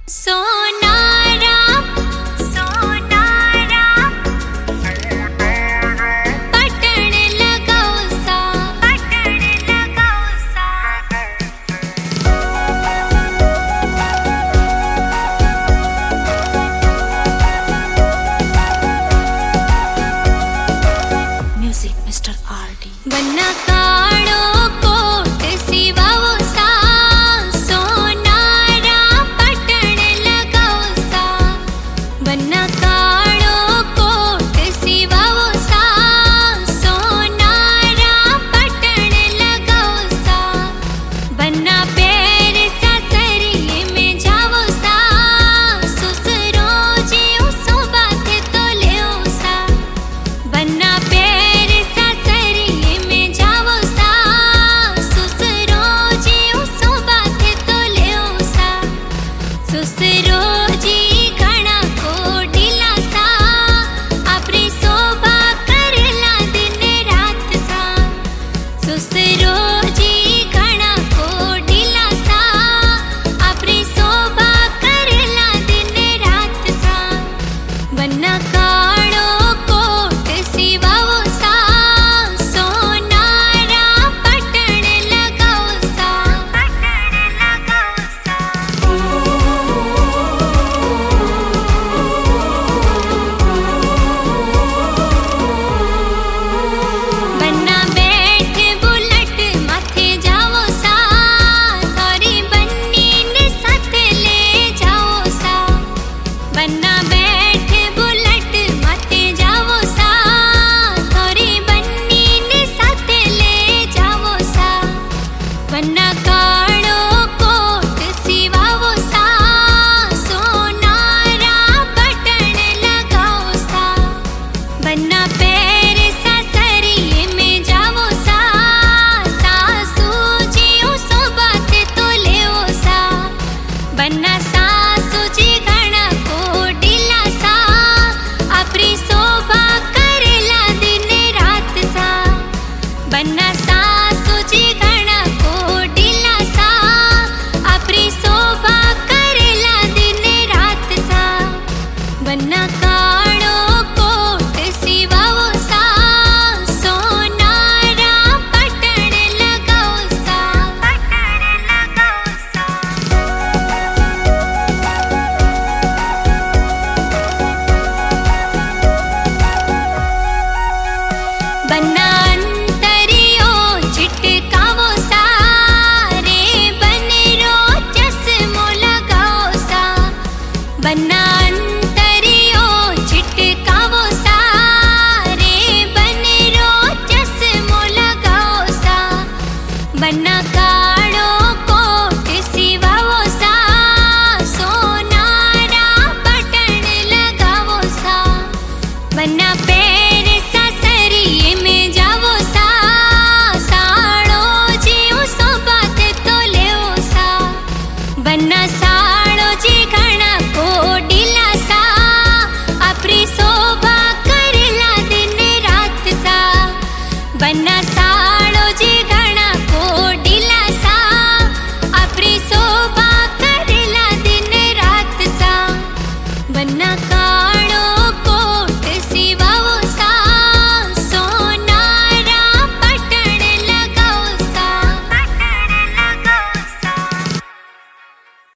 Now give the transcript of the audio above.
सोनारा सोनारा पटण लगाओ सा पटण लगाओ सा। Music Mr RD. बन्ना काड़ो कोट सिवाओ सा सोनारा पटण लगाओ सा। बन्ना काड़ो कोट सिवाओ सा सोनारा पटण लगाओ सा। बन्ना पैर ससरिये में जाओ सा सुसरो जी उसो बात तो ले सा। बन्ना पैर ससरिये में जाओ सा सुसरो जी उसो बात तो ले सा। सुसरो जी घणा को ढीला सा अपनी शोभा करला दिन रात सा। सुसरो जी घणा को ढीला सा अपनी शोभा करला दिन रात सा। बन्ना काड़ो कोट सिवाओ सा सोनारा पटण लगाओ सा पटण लगाओ सा। बन्ना बैठ बुलट माथे जाओ सा तोरी बन्नी ने साथ ले जाओ सा। बन्ना बैठ बुलट माथे जाओ सा तोरी बन्नी ने साथ ले जाओ सा। बन्ना काड़ो कोट सिवाओ सा सोनारा पटण लगाओ सा। बन्ना पैर ससरिये में जाओ सा सासू जी उसो बात तो ले सा। बन्ना सासू जी घणा को ढीला सा अपनी शोभा करला दिन रात सा। बन्ना सासू जी घणा को ढीला सा अपनी शोभा करला दिन रात सा। बन्ना काड़ो कोट सिवाओ सा सोनारा पटण लगाओ सा पटण लगाओ सा। बन्ना अंतरियो छिटकावो सा रे बनेरो चश्मो लगाओ सा। बन्ना अंतरियो छिटकावो सा रे बनेरो चश्मो लगाओ सा। बन्ना काड़ो कोट सिवाओ सा सोनारा पटण लगाओ सा। बन्ना पैर ससरिये में जाओ सा साड़ो जी उसो बात तो ले सा। बन्ना सा